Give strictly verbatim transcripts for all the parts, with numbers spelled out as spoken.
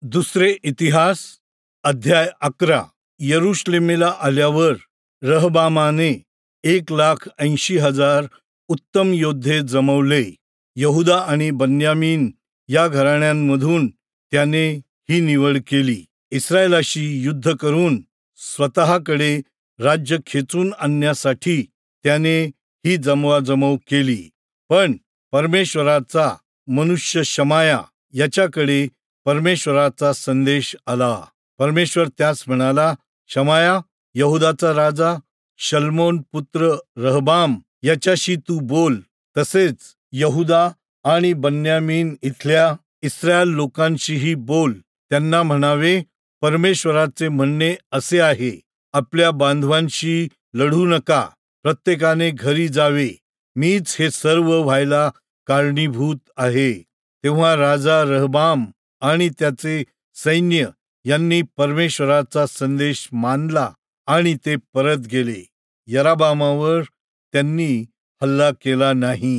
दुसरे इतिहास अध्याय अकरा. यरुशलेमेला आल्यावर रहबामाने एक लाख ऐंशी हजार उत्तम योद्धे जमवले. यहुदा आणि बन्यामीन या घराण्यांमधून त्याने ही निवड केली. इस्रायलाशी युद्ध करून स्वतःकडे राज्य खेचून आणण्यासाठी त्याने ही जमवाजमव केली. पण परमेश्वराचा मनुष्य शमाया याच्याकडे परमेश्वराचा संदेश आला. परमेश्वर त्यास म्हणाला, शमाया, यहुदाचा राजा शल्मोन पुत्र रहबाम याच्याशी तू बोल. तसेच यहुदा आणि बन्यामीन इथल्या इस्रायल लोकांशीही बोल. त्यांना म्हणावे, परमेश्वराचे म्हणणे असे आहे, आपल्या बांधवांशी लढू नका, प्रत्येकाने घरी जावे. मीच हे सर्व व्हायला कारणीभूत आहे. तेव्हा राजा रहबाम आणि त्याचे सैन्य यांनी परमेश्वराचा संदेश मानला आणि ते परत गेले. यराबामावर त्यांनी हल्ला केला नाही.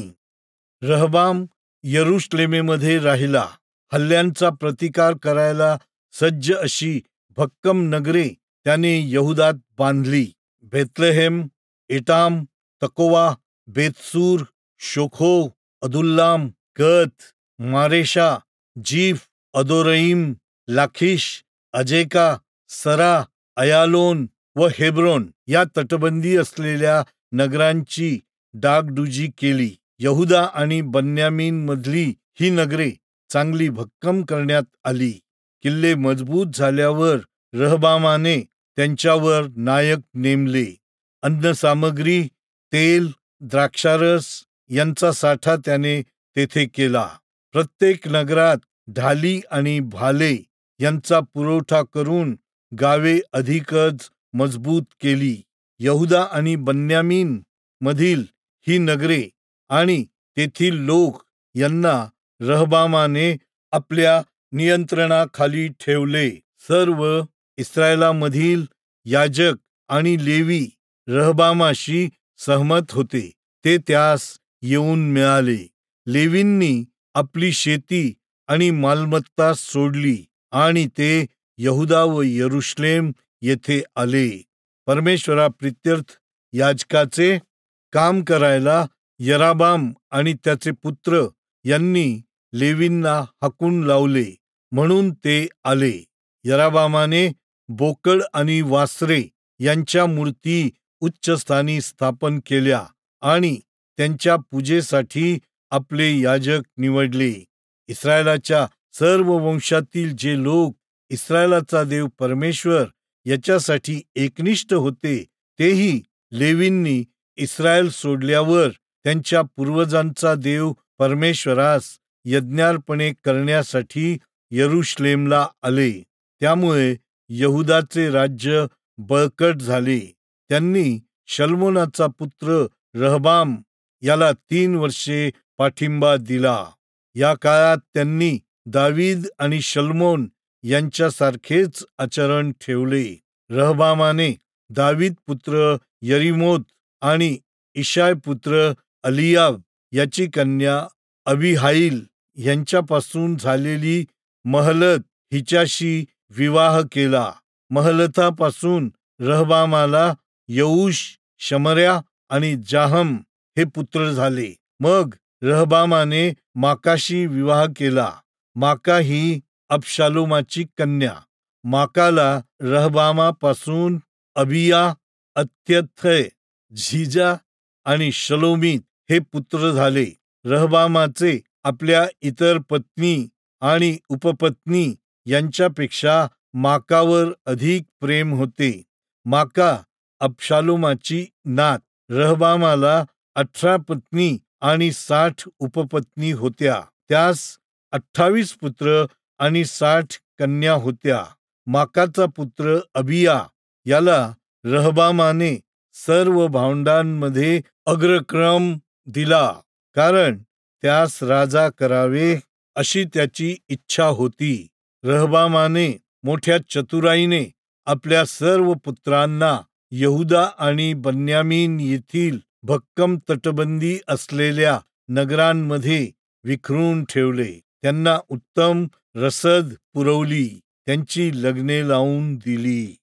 रहबाम यरुशलेमेमध्ये राहिला. हल्ल्यांचा प्रतिकार करायला सज्ज अशी भक्कम नगरे त्याने यहुदात बांधली. बेथलेहेम, एटाम, तकोवा, बेतसूर, शोखो, अदुल्लाम, गत, मारेशा, जीफ, अदोरईम, लाखिश, अजेका, सरा, अयालोन व हेब्रोन या तटबंदी असलेल्या नगरांची डागडुजी केली. यहुदा आणि बन्यामीन मधली ही नगरे चांगली भक्कम करण्यात आली. किल्ले मजबूत झाल्यावर रहबामाने त्यांच्यावर नायक नेमले. अन्नसामग्री, तेल, द्राक्षारस यांचा साठा त्याने तेथे केला. प्रत्येक नगरात ढाली आणि भाले यांचा पुरवठा करून गावे अधिकच मजबूत केली. यहुदा आणि बन्यामीन मधील ही नगरे आणि तेथील लोक यांना रहबामाने आपल्या नियंत्रणाखाली ठेवले. सर्व इस्रायलामधील याजक आणि लेवी रहबामाशी सहमत होते. ते त्यास येऊन मिळाले. लेवींनी आपली शेती आणि मालमत्ता सोडली आणि ते यहुदा व यरुशलेम येथे आले. परमेश्वराप्रित्यर्थ याजकाचे काम करायला यराबाम आणि त्याचे पुत्र यांनी लेवींना हाकून लावले, म्हणून ते आले. यराबामाने बोकड आणि वासरे यांच्या मूर्ती उच्चस्थानी स्थापन केल्या आणि त्यांच्या पूजेसाठी आपले याजक निवडले. इस्रायलाच्या सर्व वंशातील जे लोक इस्रायलाचा देव परमेश्वर याच्यासाठी एकनिष्ठ होते, तेही लेवींनी इस्रायल सोडल्यावर त्यांच्या पूर्वजांचा देव परमेश्वरास यज्ञार्पणे करण्यासाठी यरुशलेमला आले. त्यामुळे यहुदाचे राज्य बळकट झाले. त्यांनी शल्मोनाचा पुत्र रहबाम याला तीन वर्षे पाठिंबा दिला. या काळात त्यांनी दावीद आणि शल्मोन यांच्यासारखेच आचरण ठेवले. रहबामाने दावीद पुत्र यरीमोत आणि इशाय पुत्र अलियाब याची कन्या अबिहाईल यांच्यापासून झालेली महलत हिच्याशी विवाह केला. महलतापासून रहबामाला यऊश, शमर्या आणि जाहम हे पुत्र झाले. मग रहबामाने माकाशी विवाह केला. माका ही अबशालोमाची कन्या. माकाला रहबामापासून अबिया, अत्यथय, झिजा आणि शलोमीत हे पुत्र झाले. रहबामाचे आपल्या इतर पत्नी आणि उपपत्नी यांच्यापेक्षा माकावर अधिक प्रेम होते. माका अबशालोमाची नात. रहबामाला अठरा पत्नी आणि साठ उपपत्नी होत्या. त्यास अठ्ठावीस पुत्र आणि साठ कन्या होत्या. माकाचा पुत्र अबिया याला रहबामाने सर्व भावंडांमध्ये अग्रक्रम दिला, कारण त्यास राजा करावे अशी त्याची इच्छा होती. रहबामाने मोठ्या चतुराईने आपल्या सर्व पुत्रांना यहुदा आणि बन्यामीन येथील भक्कम तटबंदी असलेल्या नगरांमध्ये विखरून ठेवले. त्यांना उत्तम रसद पुरवली, त्यांची लग्ने लावून दिली.